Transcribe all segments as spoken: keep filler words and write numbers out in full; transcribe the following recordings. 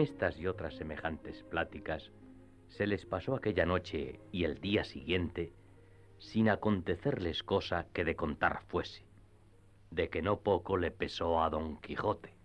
estas y otras semejantes pláticas, se les pasó aquella noche y el día siguiente sin acontecerles cosa que de contar fuese, de que no poco le pesó a Don Quijote.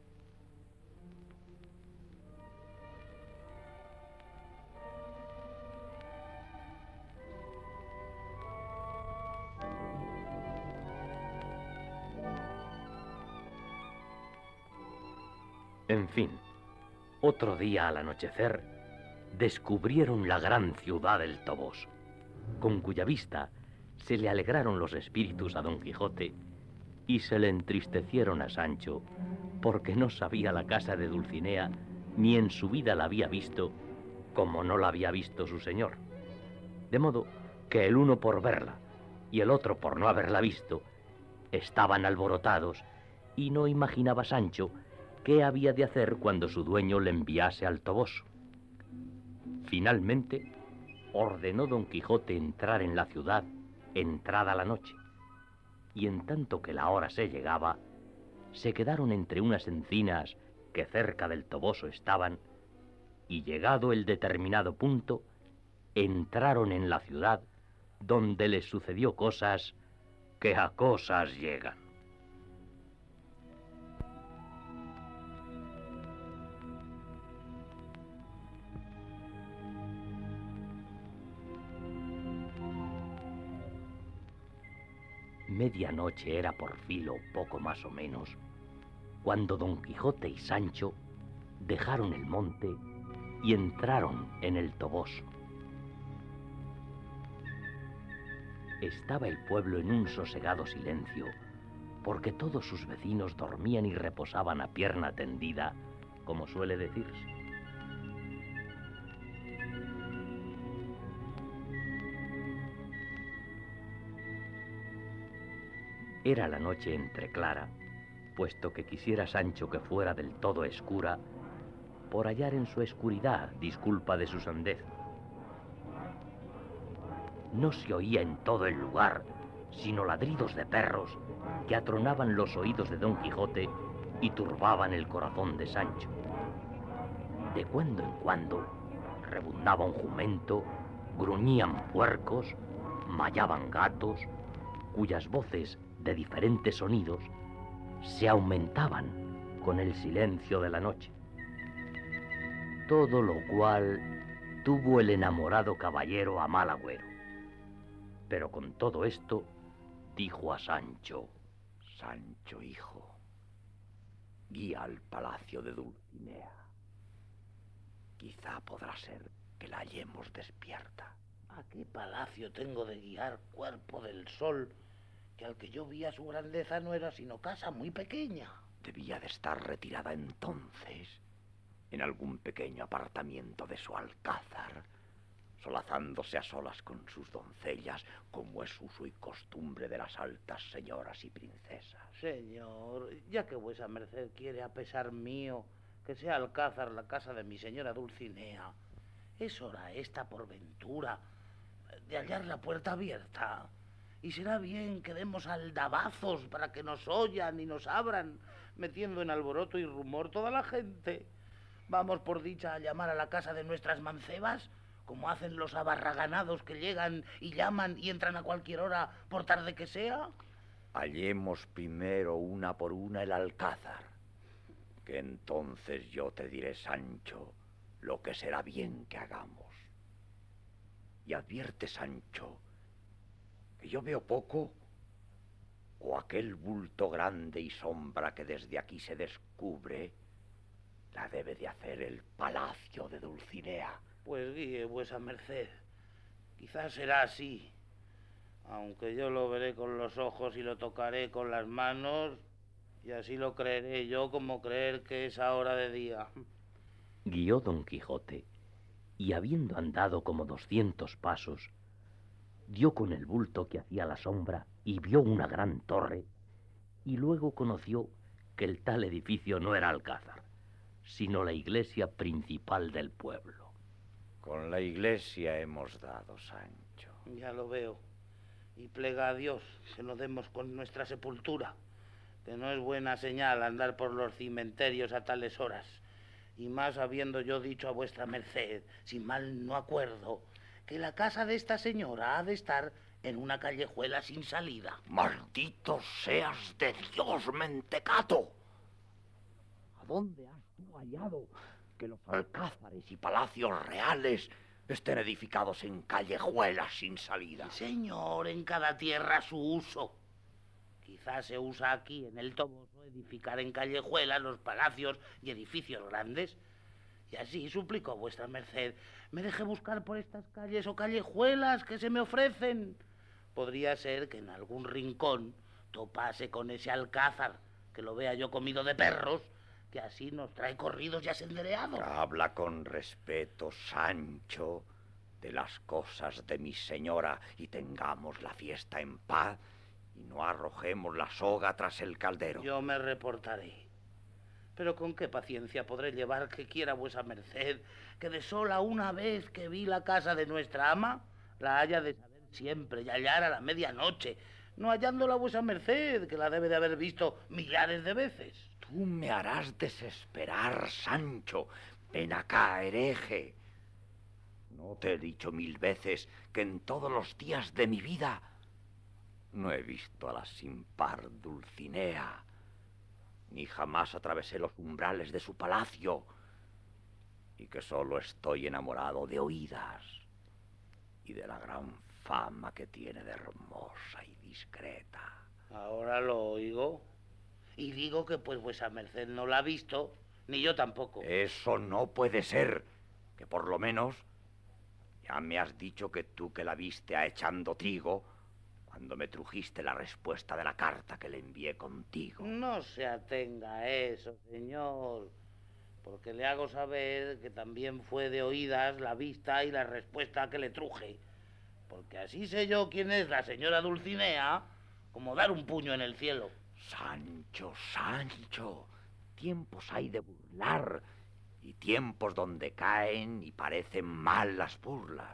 En fin, otro día al anochecer, descubrieron la gran ciudad del Toboso, con cuya vista se le alegraron los espíritus a Don Quijote y se le entristecieron a Sancho, porque no sabía la casa de Dulcinea, ni en su vida la había visto, como no la había visto su señor. De modo que el uno por verla y el otro por no haberla visto, estaban alborotados, y no imaginaba Sancho qué había de hacer cuando su dueño le enviase al Toboso. Finalmente, ordenó Don Quijote entrar en la ciudad entrada la noche, y en tanto que la hora se llegaba, se quedaron entre unas encinas que cerca del Toboso estaban, y llegado el determinado punto, entraron en la ciudad, donde les sucedió cosas que a cosas llegan. Medianoche era por filo, poco más o menos, cuando Don Quijote y Sancho dejaron el monte y entraron en el Toboso. Estaba el pueblo en un sosegado silencio, porque todos sus vecinos dormían y reposaban a pierna tendida, como suele decirse. Era la noche entreclara, puesto que quisiera Sancho que fuera del todo escura, por hallar en su escuridad disculpa de su sandez. No se oía en todo el lugar sino ladridos de perros que atronaban los oídos de Don Quijote y turbaban el corazón de Sancho. De cuando en cuando rebundaba un jumento, gruñían puercos, mallaban gatos, cuyas voces de diferentes sonidos se aumentaban con el silencio de la noche. Todo lo cual tuvo el enamorado caballero a mal agüero. Pero con todo esto dijo a Sancho: Sancho, hijo, guía al palacio de Dulcinea. Quizá podrá ser que la hallemos despierta. ¿A qué palacio tengo de guiar, cuerpo del sol, que al que yo vi a su grandeza no era sino casa muy pequeña? Debía de estar retirada entonces en algún pequeño apartamiento de su alcázar, solazándose a solas con sus doncellas, como es uso y costumbre de las altas señoras y princesas. Señor, ya que vuesa merced quiere a pesar mío que sea alcázar la casa de mi señora Dulcinea, es hora esta por ventura de hallar la puerta abierta, y será bien que demos aldabazos para que nos oyan y nos abran, metiendo en alboroto y rumor toda la gente. Vamos por dicha a llamar a la casa de nuestras mancebas, como hacen los abarraganados que llegan y llaman y entran a cualquier hora, por tarde que sea. Hallemos primero una por una el alcázar, que entonces yo te diré, Sancho, lo que será bien que hagamos. Y advierte, Sancho, que yo veo poco, o aquel bulto grande y sombra que desde aquí se descubre la debe de hacer el palacio de Dulcinea. Pues guíe vuesa merced, quizás será así, aunque yo lo veré con los ojos y lo tocaré con las manos, y así lo creeré yo como creer que es ahora de día. Guió Don Quijote, y habiendo andado como doscientos pasos, dio con el bulto que hacía la sombra y vio una gran torre, y luego conoció que el tal edificio no era alcázar, sino la iglesia principal del pueblo. Con la iglesia hemos dado, Sancho. Ya lo veo, y plega a Dios que no demos con nuestra sepultura, que no es buena señal andar por los cementerios a tales horas, Y más habiendo yo dicho a vuestra merced, si mal no acuerdo, que la casa de esta señora ha de estar en una callejuela sin salida. ¡Maldito seas de Dios, mentecato! ¿A dónde has tú hallado que los alcázares y palacios reales estén edificados en callejuelas sin salida? Señor, en cada tierra su uso. Quizás se usa aquí, en el Toboso, edificar en callejuelas los palacios y edificios grandes. Y así suplico a vuestra merced me deje buscar por estas calles o callejuelas que se me ofrecen. Podría ser que en algún rincón topase con ese alcázar, que lo vea yo comido de perros, que así nos trae corridos y asendereados. Habla con respeto, Sancho, de las cosas de mi señora, y tengamos la fiesta en paz, y no arrojemos la soga tras el caldero. Yo me reportaré. Pero con qué paciencia podré llevar que quiera vuesa merced que de sola una vez que vi la casa de nuestra ama, la haya de saber siempre y hallar a la medianoche, no hallándola vuesa merced, que la debe de haber visto millares de veces. Tú me harás desesperar, Sancho. Ven acá, hereje. ¿No te he dicho mil veces que en todos los días de mi vida no he visto a la sin par Dulcinea, ni jamás atravesé los umbrales de su palacio, y que solo estoy enamorado de oídas y de la gran fama que tiene de hermosa y discreta? Ahora lo oigo y digo que pues vuesa merced no la ha visto, ni yo tampoco. Eso no puede ser, que por lo menos ya me has dicho que tú que la viste a echando trigo cuando me trujiste la respuesta de la carta que le envié contigo. No se atenga a eso, señor, porque le hago saber que también fue de oídas la vista y la respuesta que le truje, porque así sé yo quién es la señora Dulcinea, como dar un puño en el cielo. Sancho, Sancho, tiempos hay de burlar y tiempos donde caen y parecen mal las burlas.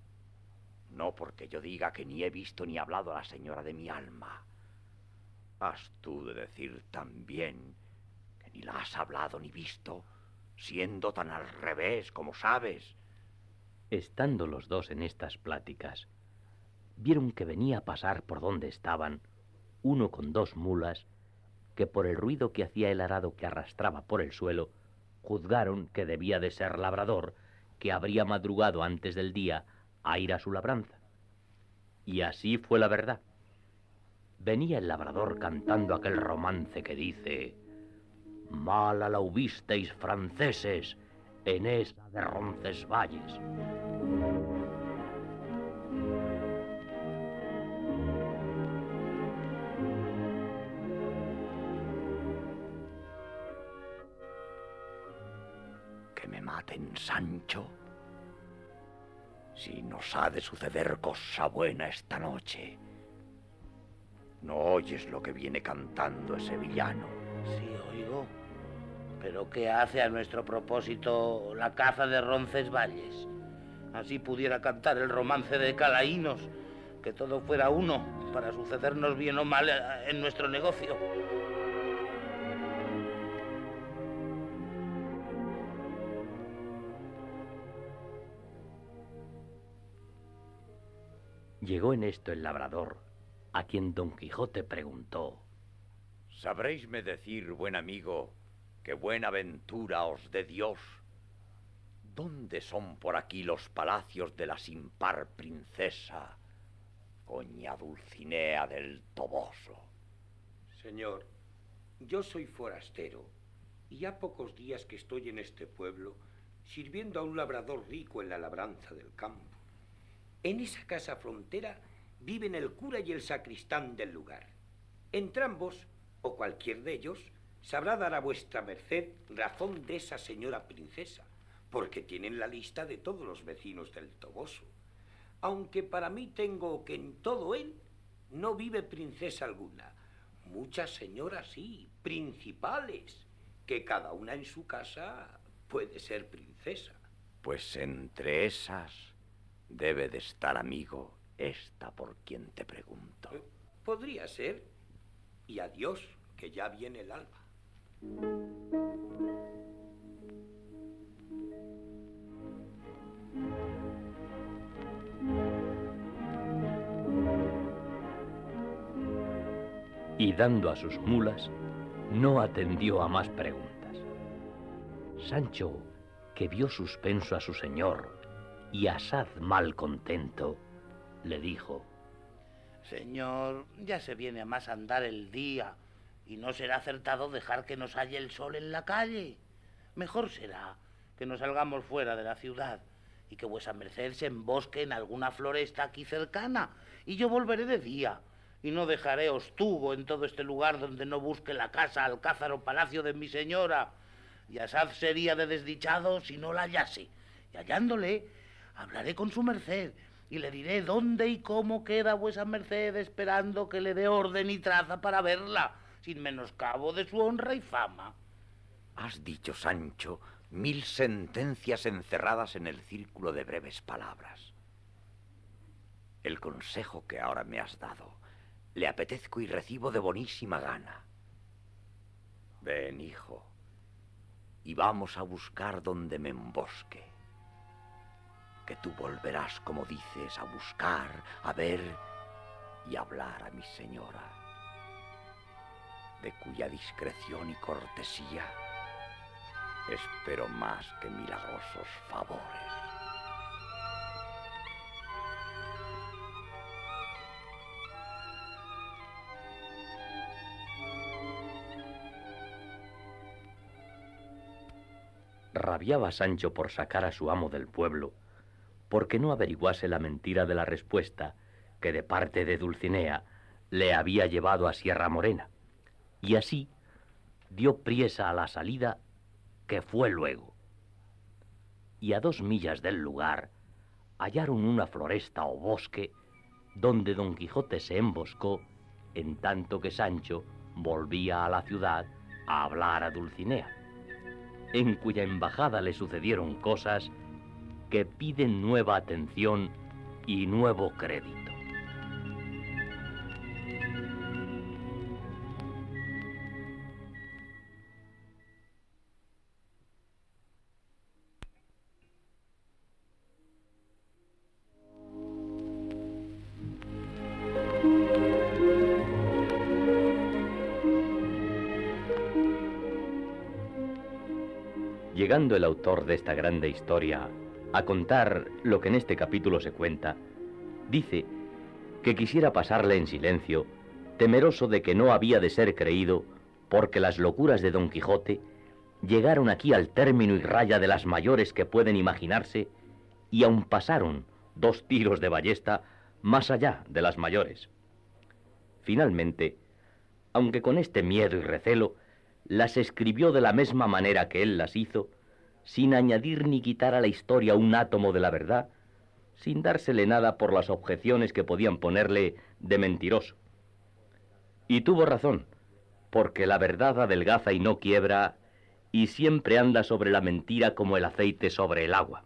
No porque yo diga que ni he visto ni hablado a la señora de mi alma. Has tú de decir también que ni la has hablado ni visto, siendo tan al revés como sabes. Estando los dos en estas pláticas, vieron que venía a pasar por donde estaban uno con dos mulas, que por el ruido que hacía el arado que arrastraba por el suelo, juzgaron que debía de ser labrador, que habría madrugado antes del día a ir a su labranza. Y así fue la verdad. Venía el labrador cantando aquel romance que dice: mala la hubisteis, franceses, en esa de Roncesvalles. Que me maten, Sancho, si nos ha de suceder cosa buena esta noche. ¿No oyes lo que viene cantando ese villano? Sí, oigo. ¿Pero qué hace a nuestro propósito la caza de Roncesvalles? Así pudiera cantar el romance de Calaínos, que todo fuera uno, para sucedernos bien o mal en nuestro negocio. Llegó en esto el labrador, a quien Don Quijote preguntó: ¿Sabréisme decir, buen amigo, que buena ventura os dé Dios? ¿Dónde son por aquí los palacios de la sin par princesa, doña Dulcinea del Toboso? Señor, yo soy forastero, y ha pocos días que estoy en este pueblo, sirviendo a un labrador rico en la labranza del campo. En esa casa frontera viven el cura y el sacristán del lugar. Entrambos, o cualquier de ellos, sabrá dar a vuestra merced razón de esa señora princesa, porque tienen la lista de todos los vecinos del Toboso. Aunque para mí tengo que en todo él no vive princesa alguna. Muchas señoras sí, principales, que cada una en su casa puede ser princesa. Pues entre esas debe de estar, amigo, esta por quien te pregunto. Eh, Podría ser. Y adiós, que ya viene el alba. y dando a sus mulas, no atendió a más preguntas. Sancho, que vio suspenso a su señor y asaz mal contento, le dijo: Señor, ya se viene a más andar el día y no será acertado dejar que nos halle el sol en la calle. Mejor será que nos salgamos fuera de la ciudad y que vuesa merced se embosque en alguna floresta aquí cercana, y yo volveré de día, y no dejaré hostugo en todo este lugar donde no busque la casa, alcázar o palacio de mi señora, y asaz sería de desdichado si no la hallase, y hallándole, hablaré con su merced, y le diré dónde y cómo queda vuesa merced, esperando que le dé orden y traza para verla, sin menoscabo de su honra y fama. Has dicho, Sancho, mil sentencias encerradas en el círculo de breves palabras. El consejo que ahora me has dado le apetezco y recibo de bonísima gana. Ven, hijo, y vamos a buscar donde me embosque. Que tú volverás, como dices, a buscar, a ver y hablar a mi señora, de cuya discreción y cortesía espero más que milagrosos favores. Rabiaba Sancho por sacar a su amo del pueblo, porque no averiguase la mentira de la respuesta que de parte de Dulcinea le había llevado a Sierra Morena, y así dio priesa a la salida, que fue luego. Y a dos millas del lugar hallaron una floresta o bosque donde Don Quijote se emboscó, en tanto que Sancho volvía a la ciudad a hablar a Dulcinea, en cuya embajada le sucedieron cosas que piden nueva atención y nuevo crédito. Llegando el autor de esta grande historia a contar lo que en este capítulo se cuenta, dice que quisiera pasarle en silencio, temeroso de que no había de ser creído, porque las locuras de Don Quijote llegaron aquí al término y raya de las mayores que pueden imaginarse, y aun pasaron dos tiros de ballesta más allá de las mayores. Finalmente, aunque con este miedo y recelo, las escribió de la misma manera que él las hizo, sin añadir ni quitar a la historia un átomo de la verdad, sin dársele nada por las objeciones que podían ponerle de mentiroso. Y tuvo razón, porque la verdad adelgaza y no quiebra, y siempre anda sobre la mentira como el aceite sobre el agua.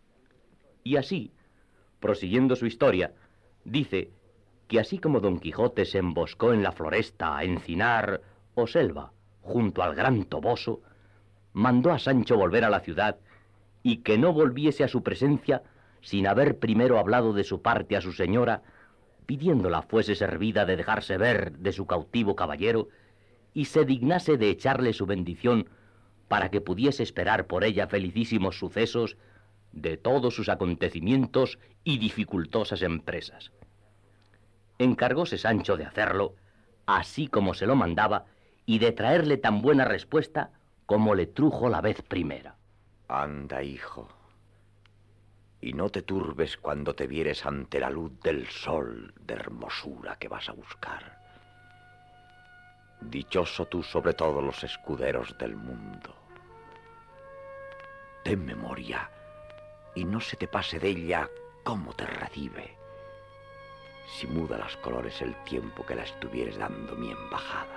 Y así, prosiguiendo su historia, dice que así como Don Quijote se emboscó en la floresta, encinar o selva, junto al gran Toboso, mandó a Sancho volver a la ciudad y que no volviese a su presencia sin haber primero hablado de su parte a su señora, pidiéndola fuese servida de dejarse ver de su cautivo caballero y se dignase de echarle su bendición para que pudiese esperar por ella felicísimos sucesos de todos sus acontecimientos y dificultosas empresas. Encargóse Sancho de hacerlo, así como se lo mandaba, y de traerle tan buena respuesta como le trujo la vez primera. Anda, hijo, y no te turbes cuando te vieres ante la luz del sol de hermosura que vas a buscar. Dichoso tú sobre todos los escuderos del mundo. Ten memoria y no se te pase de ella cómo te recibe, si muda los colores el tiempo que la estuvieres dando mi embajada.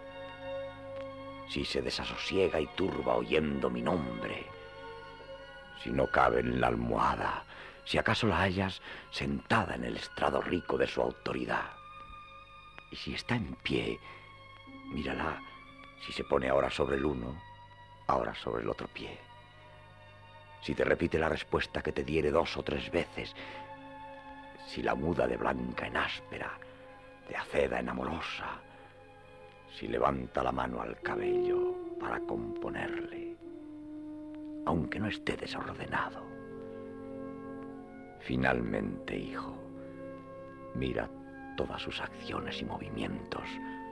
Si se desasosiega y turba oyendo mi nombre, si no cabe en la almohada, si acaso la hallas sentada en el estrado rico de su autoridad. Y si está en pie, mírala, si se pone ahora sobre el uno, ahora sobre el otro pie. Si te repite la respuesta que te diere dos o tres veces, si la muda de blanca en áspera, de aceda en amorosa, si levanta la mano al cabello para componerle, aunque no esté desordenado. Finalmente, hijo, mira todas sus acciones y movimientos,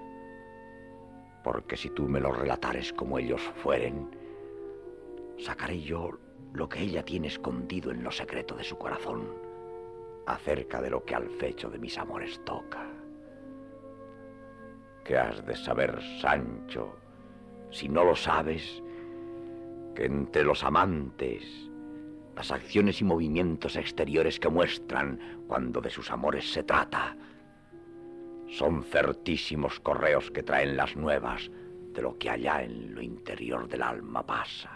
porque si tú me los relatares como ellos fueren, sacaré yo lo que ella tiene escondido en lo secreto de su corazón, acerca de lo que al fecho de mis amores toca. ¿Qué has de saber, Sancho, si no lo sabes, que entre los amantes, las acciones y movimientos exteriores que muestran cuando de sus amores se trata, son certísimos correos que traen las nuevas de lo que allá en lo interior del alma pasa?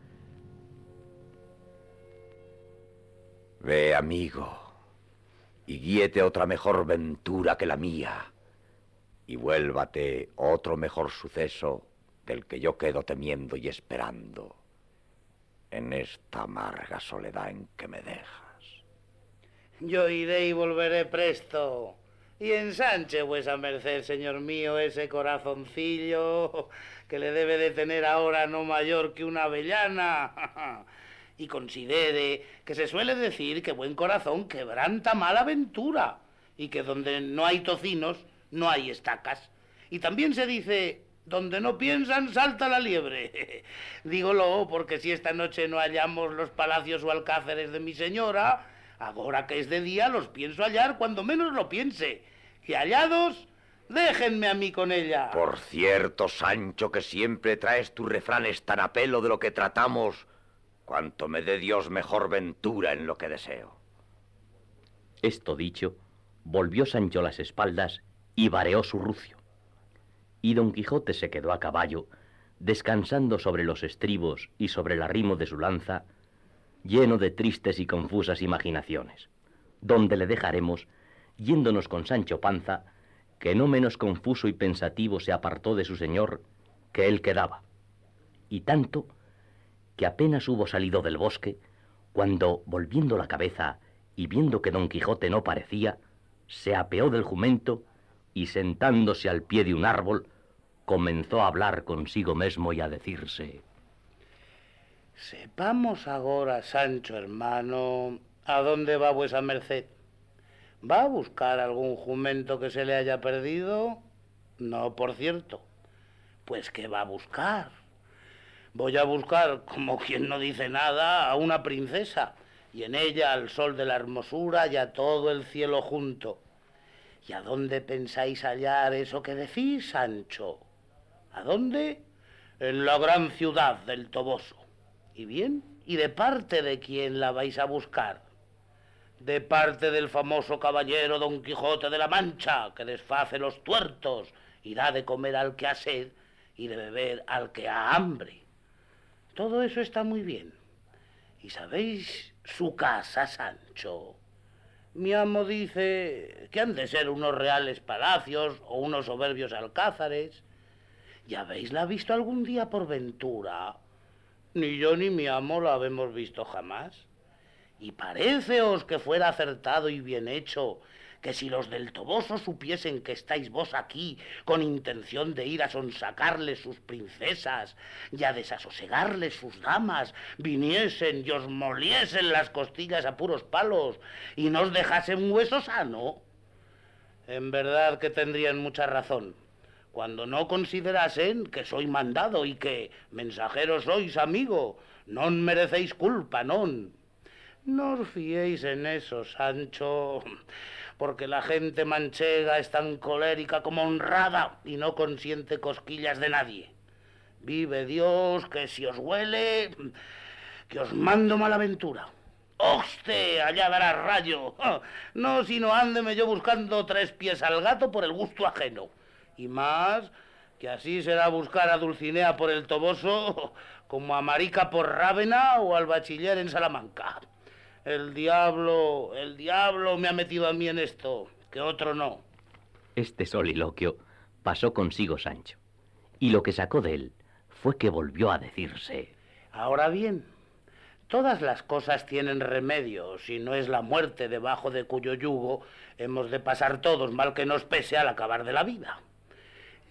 Ve, amigo, y guíete otra mejor ventura que la mía, y vuélvate otro mejor suceso del que yo quedo temiendo y esperando en esta amarga soledad en que me dejas. Yo iré y volveré presto, y ensanche vuesa merced, señor mío, ese corazoncillo que le debe de tener ahora no mayor que una avellana. Y considere que se suele decir que buen corazón quebranta mala ventura, y que donde no hay tocinos no hay estacas. Y también se dice, donde no piensan salta la liebre. Dígolo porque si esta noche no hallamos los palacios o alcázares de mi señora, ahora que es de día los pienso hallar cuando menos lo piense. Y hallados, déjenme a mí con ella. Por cierto, Sancho, que siempre traes tus refranes tan a pelo de lo que tratamos, cuanto me dé Dios mejor ventura en lo que deseo. Esto dicho, volvió Sancho las espaldas y vareó su rucio. Y Don Quijote se quedó a caballo, descansando sobre los estribos y sobre el arrimo de su lanza, lleno de tristes y confusas imaginaciones, donde le dejaremos, yéndonos con Sancho Panza, que no menos confuso y pensativo se apartó de su señor que él quedaba, y tanto que apenas hubo salido del bosque, cuando, volviendo la cabeza y viendo que Don Quijote no parecía, se apeó del jumento y, sentándose al pie de un árbol, comenzó a hablar consigo mesmo y a decirse: sepamos agora, Sancho hermano, a dónde va vuesa merced. ¿Va a buscar algún jumento que se le haya perdido? No, por cierto. Pues ¿qué va a buscar? Voy a buscar, como quien no dice nada, a una princesa, y en ella al sol de la hermosura y a todo el cielo junto. ¿Y a dónde pensáis hallar eso que decís, Sancho? ¿A dónde? En la gran ciudad del Toboso. ¿Y bien? ¿Y de parte de quién la vais a buscar? De parte del famoso caballero Don Quijote de la Mancha, que desface los tuertos y da de comer al que ha sed y de beber al que ha hambre. Todo eso está muy bien. ¿Y sabéis su casa, Sancho? Mi amo dice que han de ser unos reales palacios o unos soberbios alcázares. ¿Ya habéisla visto algún día por ventura? Ni yo ni mi amo la habemos visto jamás. Y paréceos que fuera acertado y bien hecho, que si los del Toboso supiesen que estáis vos aquí con intención de ir a sonsacarles sus princesas y a desasosegarles sus damas, viniesen y os moliesen las costillas a puros palos y no os dejasen hueso sano. En verdad que tendrían mucha razón, cuando no considerasen que soy mandado y que mensajero sois, amigo, non merecéis culpa, non. No os fiéis en eso, Sancho, porque la gente manchega es tan colérica como honrada y no consiente cosquillas de nadie. Vive Dios, que si os huele, que os mando mala ventura. ¡Oste! Allá dará rayo. No, sino ándeme yo buscando tres pies al gato por el gusto ajeno. Y más, que así será buscar a Dulcinea por el Toboso como a Marica por Rávena o al bachiller en Salamanca. El diablo, el diablo me ha metido a mí en esto, que otro no. Este soliloquio pasó consigo Sancho, y lo que sacó de él fue que volvió a decirse: ahora bien, todas las cosas tienen remedio, si no es la muerte debajo de cuyo yugo hemos de pasar todos, mal que nos pese al acabar de la vida.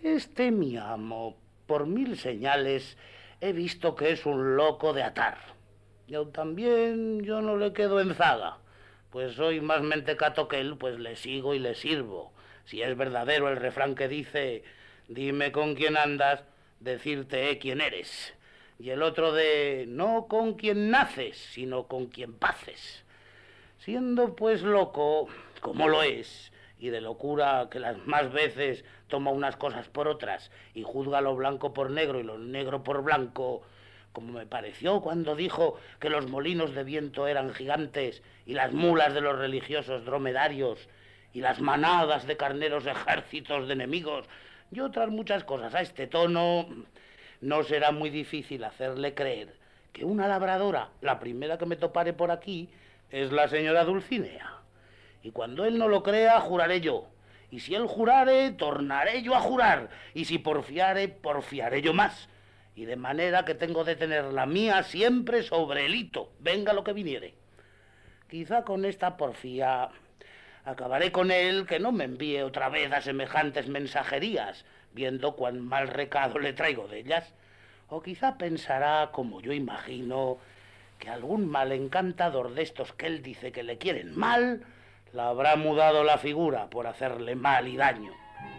Este mi amo, por mil señales, he visto que es un loco de atar. Yo también, yo no le quedo en zaga, pues soy más mentecato que él, pues le sigo y le sirvo. Si es verdadero el refrán que dice, dime con quién andas, decirte eh, quién eres. Y el otro de, no con quien naces, sino con quien paces. Siendo pues loco, como lo es, y de locura que las más veces toma unas cosas por otras y juzga lo blanco por negro y lo negro por blanco, como me pareció cuando dijo que los molinos de viento eran gigantes y las mulas de los religiosos dromedarios y las manadas de carneros ejércitos de enemigos y otras muchas cosas a este tono, no será muy difícil hacerle creer que una labradora, la primera que me topare por aquí, es la señora Dulcinea. Y cuando él no lo crea, juraré yo. Y si él jurare, tornaré yo a jurar. Y si porfiare, porfiaré yo más. Y de manera que tengo de tener la mía siempre sobre el hito, venga lo que viniere. Quizá con esta porfía acabaré con él que no me envíe otra vez a semejantes mensajerías, viendo cuán mal recado le traigo de ellas. O quizá pensará, como yo imagino, que algún mal encantador de estos que él dice que le quieren mal, le habrá mudado la figura por hacerle mal y daño.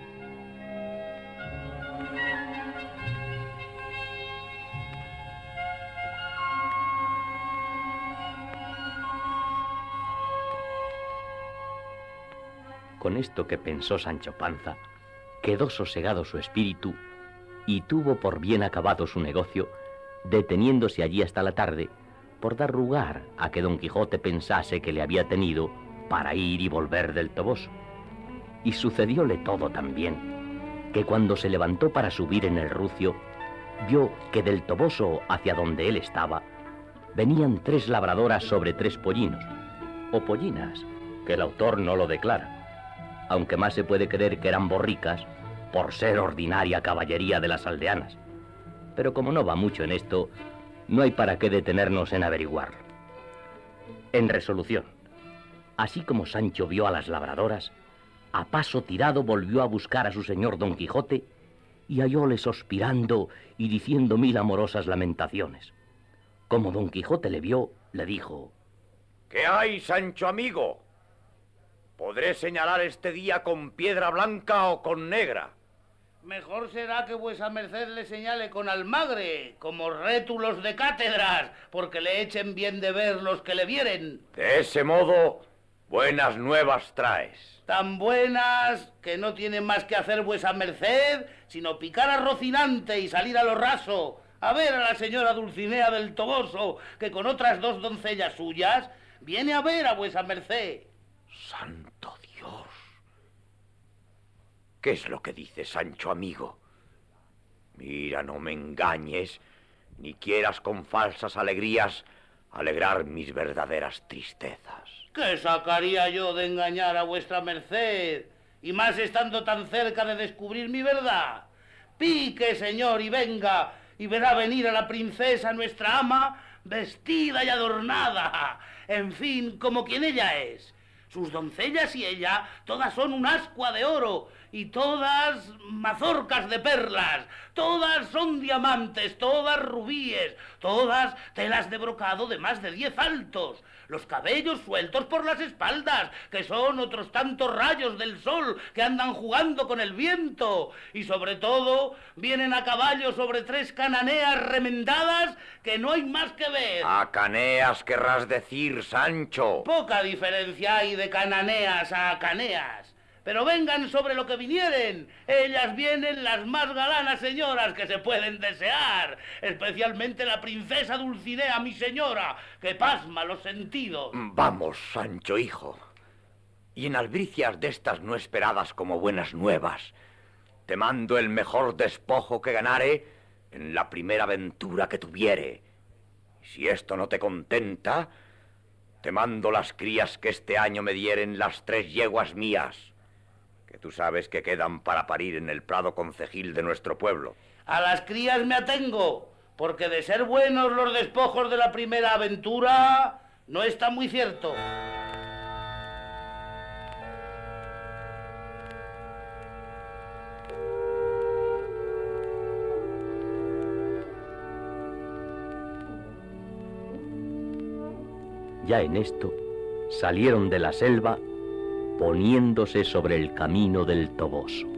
Con esto que pensó Sancho Panza, quedó sosegado su espíritu y tuvo por bien acabado su negocio, deteniéndose allí hasta la tarde por dar lugar a que Don Quijote pensase que le había tenido para ir y volver del Toboso. Y sucedióle todo tan bien, que cuando se levantó para subir en el rucio, vio que del Toboso hacia donde él estaba, venían tres labradoras sobre tres pollinos, o pollinas, que el autor no lo declara, aunque más se puede creer que eran borricas, por ser ordinaria caballería de las aldeanas. Pero como no va mucho en esto, no hay para qué detenernos en averiguarlo. En resolución, así como Sancho vio a las labradoras, a paso tirado volvió a buscar a su señor Don Quijote y hallóle suspirando y diciendo mil amorosas lamentaciones. Como Don Quijote le vio, le dijo: ¿Qué hay, Sancho amigo? ¿Podré señalar este día con piedra blanca o con negra? Mejor será que vuesa merced le señale con almagre, como rétulos de cátedras, porque le echen bien de ver los que le vieren. De ese modo, buenas nuevas traes. Tan buenas que no tiene más que hacer vuesa merced, sino picar a Rocinante y salir a lo raso, a ver a la señora Dulcinea del Toboso, que con otras dos doncellas suyas viene a ver a vuesa merced. ¡Santo Dios! ¿Qué es lo que dices, Sancho amigo? Mira, no me engañes, ni quieras con falsas alegrías alegrar mis verdaderas tristezas. ¿Qué sacaría yo de engañar a vuestra merced? Y más estando tan cerca de descubrir mi verdad. Pique, señor, y venga, y verá venir a la princesa nuestra ama, vestida y adornada, en fin, como quien ella es. Sus doncellas y ella, todas son un ascua de oro, y todas mazorcas de perlas, todas son diamantes, todas rubíes, todas telas de brocado de más de diez altos, los cabellos sueltos por las espaldas, que son otros tantos rayos del sol que andan jugando con el viento, y sobre todo vienen a caballo sobre tres cananeas remendadas que no hay más que ver. ¿A caneas querrás decir, Sancho? Poca diferencia hay de cananeas a caneas. Pero vengan sobre lo que vinieren, ellas vienen las más galanas señoras que se pueden desear, especialmente la princesa Dulcinea, mi señora, que pasma los sentidos. Vamos, Sancho, hijo, y en albricias de estas no esperadas como buenas nuevas, te mando el mejor despojo que ganare en la primera aventura que tuviere. Y si esto no te contenta, te mando las crías que este año me dieren las tres yeguas mías, que tú sabes que quedan para parir en el prado concejil de nuestro pueblo. A las crías me atengo, porque de ser buenos los despojos de la primera aventura, no está muy cierto. Ya en esto, salieron de la selva poniéndose sobre el camino del Toboso.